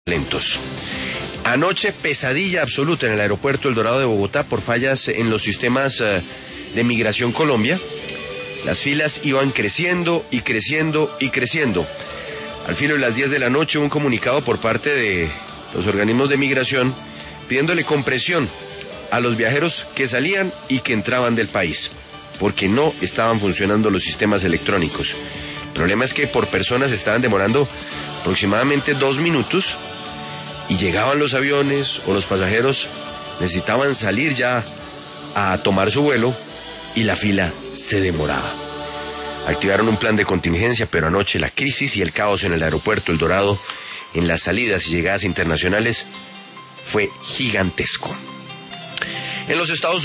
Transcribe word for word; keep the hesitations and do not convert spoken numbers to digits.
lentos. Anoche pesadilla absoluta en el aeropuerto El Dorado de Bogotá por fallas en los sistemas uh, de Migración Colombia. Las filas iban creciendo y creciendo y creciendo. Al filo de las diez de la noche, un comunicado por parte de los organismos de migración pidiéndole comprensión a los viajeros que salían y que entraban del país, porque no estaban funcionando los sistemas electrónicos. El problema es que por personas estaban demorando aproximadamente dos minutos y llegaban los aviones o los pasajeros necesitaban salir ya a tomar su vuelo y la fila se demoraba. Activaron un plan de contingencia, pero anoche la crisis y el caos en el aeropuerto El Dorado, en las salidas y llegadas internacionales, fue gigantesco. En los Estados